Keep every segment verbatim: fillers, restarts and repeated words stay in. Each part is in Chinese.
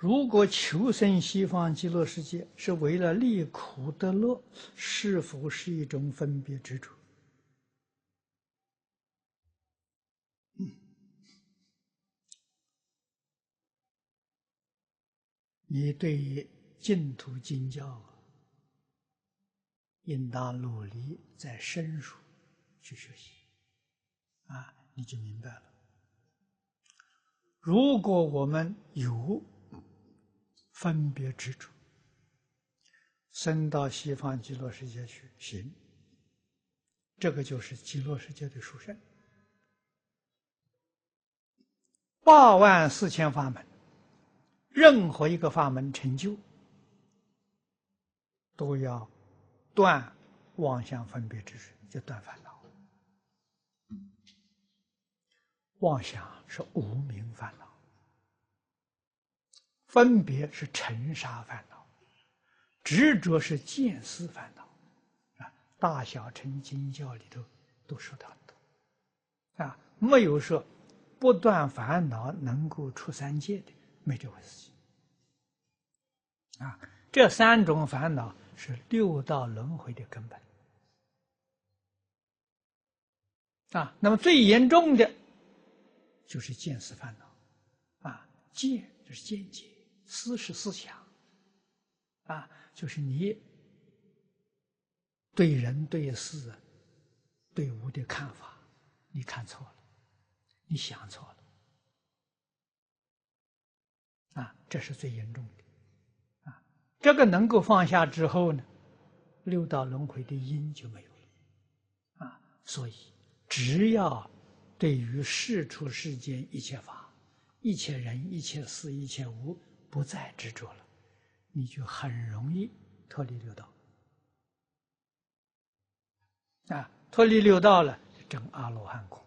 如果求生西方极乐世界是为了离苦得乐，是否是一种分别执着？嗯，你对于净土经教应当努力在深入去学习，啊，你就明白了。如果我们有分别执着，生到西方极乐世界去行，这个就是极乐世界的殊胜。八万四千法门，任何一个法门成就，都要断妄想分别执着，就断烦恼。妄想是无明烦恼，分别是尘沙烦恼，执着是见思烦恼。啊，大小乘经教里头都说的很多。啊，没有说不断烦恼能够出三界的，没这回事情。啊，这三种烦恼是六道轮回的根本。啊，那么最严重的就是见思烦恼。啊，见就是见解，思是思想。啊，就是你对人对事对物的看法，你看错了，你想错了。啊，这是最严重的。啊，这个能够放下之后呢，六道轮回的因就没有了。啊，所以只要对于世出世间一切法、一切人、一切事、一切物不再执着了，你就很容易脱离六道。啊，脱离六道了，证阿罗汉果。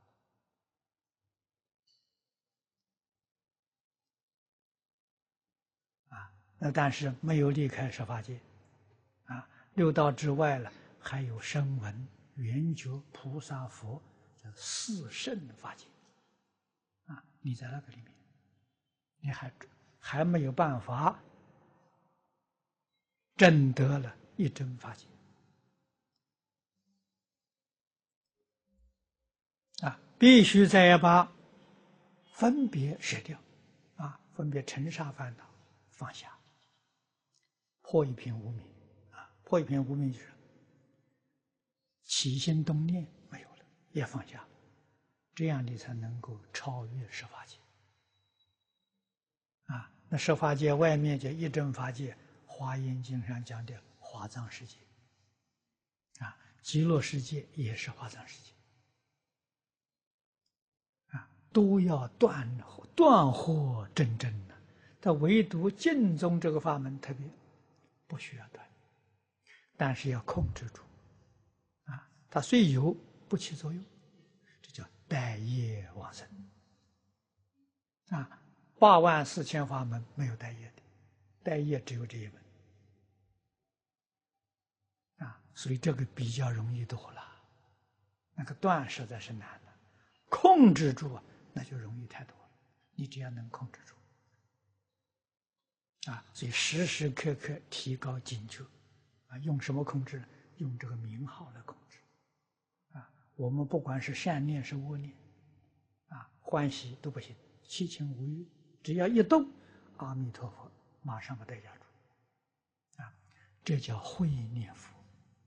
啊，那但是没有离开十法界。啊，六道之外了，还有声闻、缘觉、菩萨、佛，叫四圣法界。啊，你在那个里面，你还还没有办法证得了一真法界。啊，必须再要把分别舍掉。啊，分别尘沙烦恼放下，破一片无明。啊，破一片无明就是起心动念没有了，也放下了，这样你才能够超越十法界。啊，那十法界外面叫一真法界，《华严经》上讲的华藏世界。啊，极乐世界也是华藏世界。啊，都要断断惑真真的，但唯独净宗这个法门特别不需要断，但是要控制住。啊，它虽有不起作用，这叫待业往生。啊，八万四千法门没有待业的，待业只有这一门。啊，所以这个比较容易多了，那个断实在是难了，控制住啊，那就容易太多了。你只要能控制住。啊，所以时时刻刻提高警觉。啊，用什么控制？用这个名号来控制。啊，我们不管是善念是恶念，啊，欢喜都不行，七情五欲，只要一动，阿弥陀佛马上把它压住。啊，这叫慧念佛。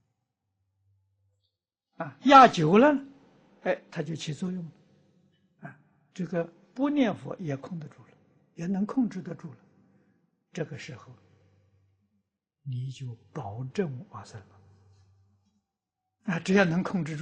啊，压久了，哎，它就起作用了。啊，这个不念佛也控得住了，也能控制得住了。这个时候，你就保证往生了。啊，只要能控制住，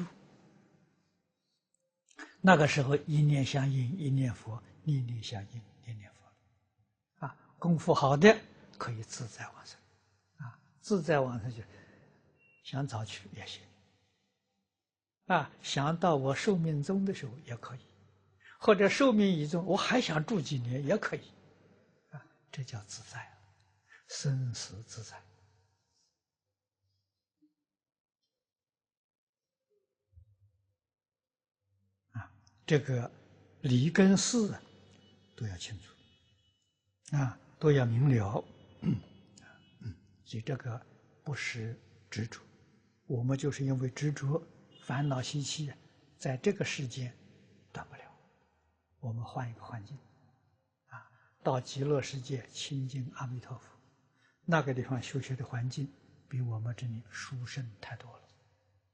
那个时候一念相应，一念佛；念念相应，念念佛。啊，功夫好的可以自在往生。啊，自在往生就想早去也行。啊，想到我寿命终的时候也可以，或者寿命已终，我还想住几年也可以。啊，这叫自在，生死自在。啊，这个理跟事都要清楚。啊， 都要明了。所以这个不是执着，我们就是因为执着烦恼习气，在这个世间断不了。我们换一个环境，啊，到极乐世界亲近阿弥陀佛，那个地方修学的环境比我们这里殊胜太多了。